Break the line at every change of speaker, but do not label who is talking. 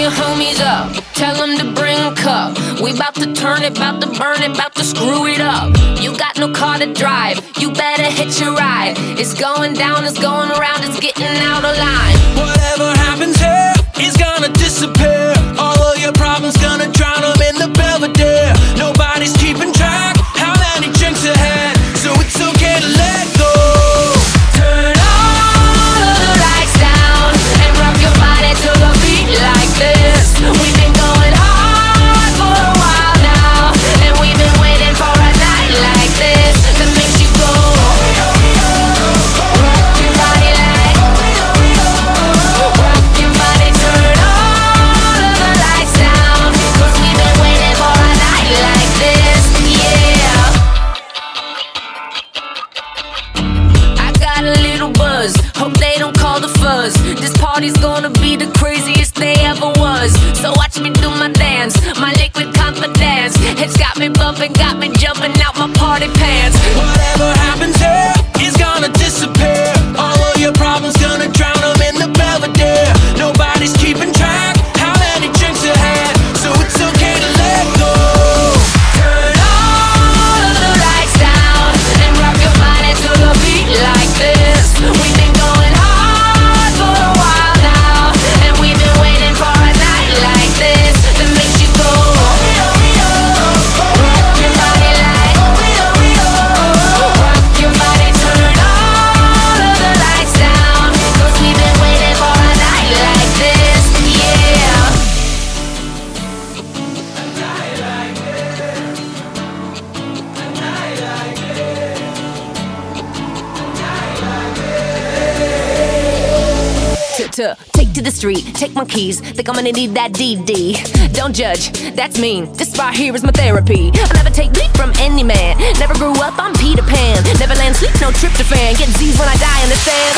your homies up, tell them to bring a cup. We bout to turn it, bout to burn it, bout to screw it up. You got no car to drive, you better hitch a ride. It's going down, it's going around, it's getting out of line.
Whatever happens here is gonna disappear. All of your problems gonna drown them in the Belvedere. Nobody's keeping track how many drinks ahead, so it's okay to let go.
Turn all of the lights down and rock your body to the beat like this. We've been going hard for a while now, and we've been waiting for a night like this that makes you go. Rock your body like, rock your body, turn all of the lights down, 'cause we've been waiting for a night like this, yeah. I got a little buzz, hope they don't call the fuzz. This party's gonna be the craziest they ever was. So watch me do my dance, my liquid confidence. It's got me bumping, got me jumping out my party pants.
Whatever happens here is gonna disappear. All of your problems gonna drown them in the Belvedere. Nobody's keeping track how many drinks ahead, so it's okay to let go.
Turn all of the lights down and rock your body to the beat like this. We've been going hard for a while now, and we've been waiting for a night like this that makes you go. Rock your body like, rock your body, turn all of the lights down, 'cause we've been waiting for a night like this, yeah. Take to the street, take my keys, think I'm gonna need that DD. Don't judge, that's mean, this right here is my therapy. I never take leave from any man, never grew up, I'm Peter Pan. Never land sleep, no tryptophan, get Z's when I die, understand?